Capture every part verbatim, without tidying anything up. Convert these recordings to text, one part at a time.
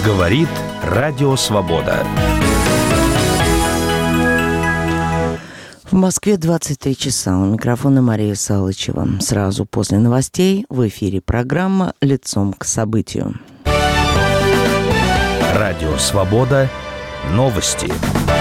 Говорит Радио Свобода. В Москве двадцать три часа. У микрофона Мария Салычева. Сразу после новостей в эфире программа «Лицом к событию». Радио Свобода. Новости.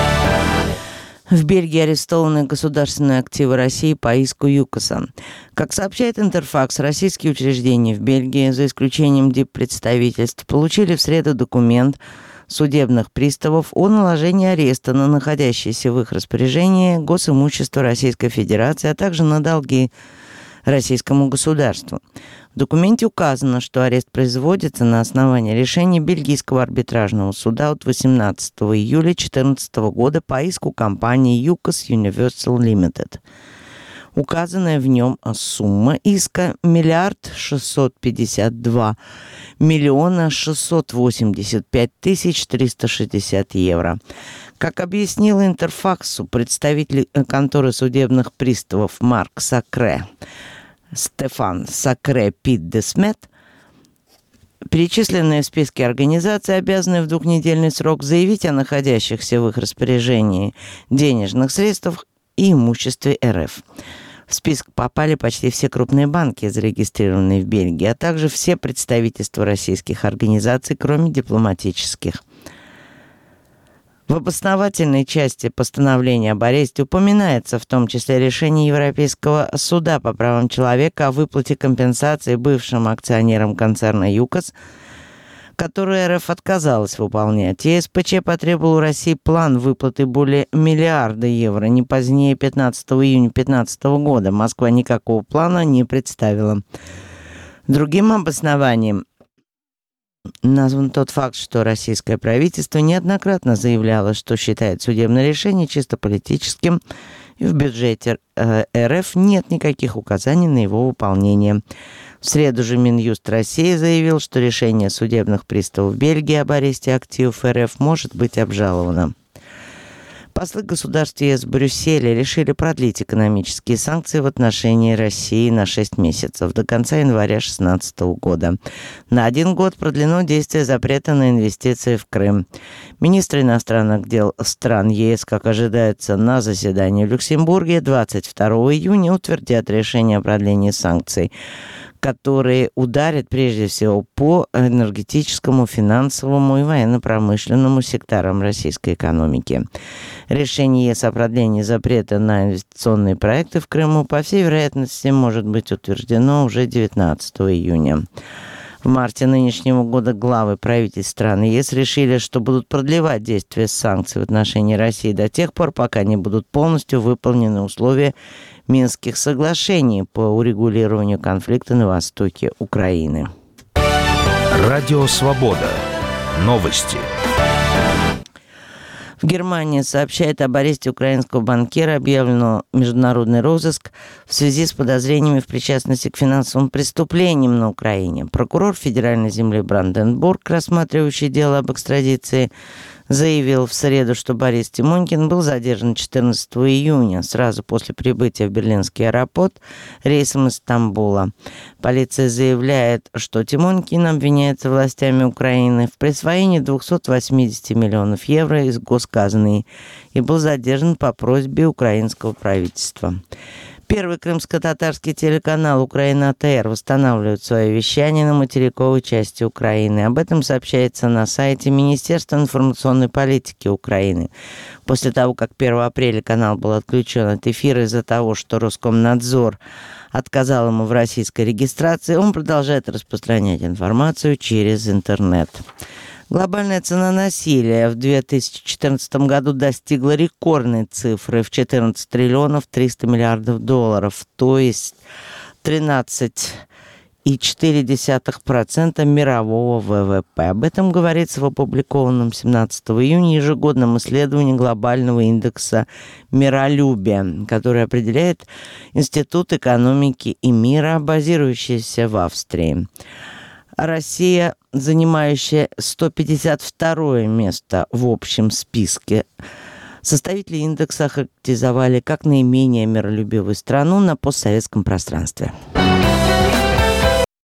В Бельгии арестованы государственные активы России по иску ЮКОСа. Как сообщает Интерфакс, российские учреждения в Бельгии, за исключением диппредставительств, получили в среду документ судебных приставов о наложении ареста на находящееся в их распоряжении госимущество Российской Федерации, а также на долги российскому государству. В документе указано, что арест производится на основании решения Бельгийского арбитражного суда от восемнадцатого июля две тысячи четырнадцатого года по иску компании ЮКОС Universal Limited. Указанная в нем сумма иска миллиард шестьсот пятьдесят два миллиона шестьсот восемьдесят пять тысяч триста шестьдесят евро. Как объяснил Интерфаксу представитель конторы судебных приставов Марк Сакре, Стефан Сакре Пит де Смет, перечисленные в списке организаций обязаны в двухнедельный срок заявить о находящихся в их распоряжении денежных средствах и имуществе РФ. В список попали почти все крупные банки, зарегистрированные в Бельгии, а также все представительства российских организаций, кроме дипломатических. В обосновательной части постановления об аресте упоминается в том числе решение Европейского суда по правам человека о выплате компенсации бывшим акционерам концерна ЮКОС, которую РФ отказалась выполнять. ЕСПЧ потребовал у России план выплаты более миллиарда евро не позднее пятнадцатого июня две тысячи пятнадцатого года. Москва никакого плана не представила. Другим обоснованием назван тот факт, что российское правительство неоднократно заявляло, что считает судебное решение чисто политическим, и в бюджете э, РФ нет никаких указаний на его выполнение. В среду же Минюст России заявил, что решение судебных приставов Бельгии об аресте активов РФ может быть обжаловано. Послы государств ЕС в Брюсселе решили продлить экономические санкции в отношении России на шесть месяцев, до конца января две тысячи шестнадцатого года. На один год продлено действие запрета на инвестиции в Крым. Министры иностранных дел стран ЕС, как ожидается, на заседании в Люксембурге двадцать второго июня утвердят решение о продлении санкций, которые ударят прежде всего по энергетическому, финансовому и военно-промышленному секторам российской экономики. Решение ЕС о продлении запрета на инвестиционные проекты в Крыму, по всей вероятности, может быть утверждено уже девятнадцатого июня. В марте нынешнего года главы правительств стран ЕС решили, что будут продлевать действие санкций в отношении России до тех пор, пока не будут полностью выполнены условия Минских соглашений по урегулированию конфликта на востоке Украины. Радио Свобода. Новости. В Германии сообщает об аресте украинского банкира, объявлено международный розыск в связи с подозрениями в причастности к финансовым преступлениям на Украине. Прокурор федеральной земли Бранденбург, рассматривающий дело об экстрадиции, заявил в среду, что Борис Тимонькин был задержан четырнадцатого июня, сразу после прибытия в берлинский аэропорт рейсом из Стамбула. Полиция заявляет, что Тимонькин обвиняется властями Украины в присвоении двухсот восьмидесяти миллионов евро из госказны и был задержан по просьбе украинского правительства. Первый крымско-татарский телеканал «Украина-ТР» восстанавливает свое вещание на материковой части Украины. Об этом сообщается на сайте Министерства информационной политики Украины. После того, как первого апреля канал был отключен от эфира из-за того, что Роскомнадзор отказал ему в российской регистрации, он продолжает распространять информацию через интернет. Глобальная цена насилия в две тысячи четырнадцатом году достигла рекордной цифры в четырнадцать триллионов триста миллиардов долларов, то есть тринадцать целых четыре десятых процента мирового ВВП. Об этом говорится в опубликованном семнадцатого июня ежегодном исследовании глобального индекса миролюбия, который определяет Институт экономики и мира, базирующийся в Австрии. Россия, занимающая сто пятьдесят второе место в общем списке, составители индекса охарактеризовали как наименее миролюбивую страну на постсоветском пространстве.